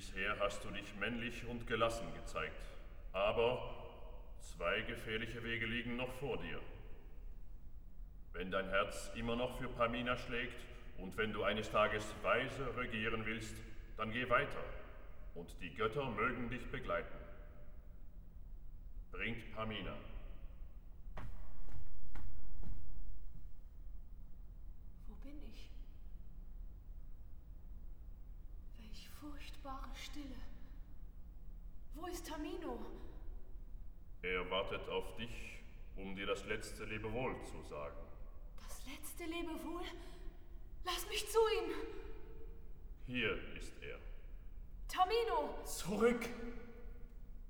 Bisher hast du dich männlich und gelassen gezeigt, aber 2 gefährliche Wege liegen noch vor dir. Wenn dein Herz immer noch für Pamina schlägt und wenn du eines Tages weise regieren willst, dann geh weiter und die Götter mögen dich begleiten. Bringt Pamina. Wo bin ich? Welch furchtbare Stille. Wo ist Tamino? Er wartet auf dich, um dir das letzte Lebewohl zu sagen. Das letzte Lebewohl? Lass mich zu ihm! Hier ist er. Tamino! Zurück!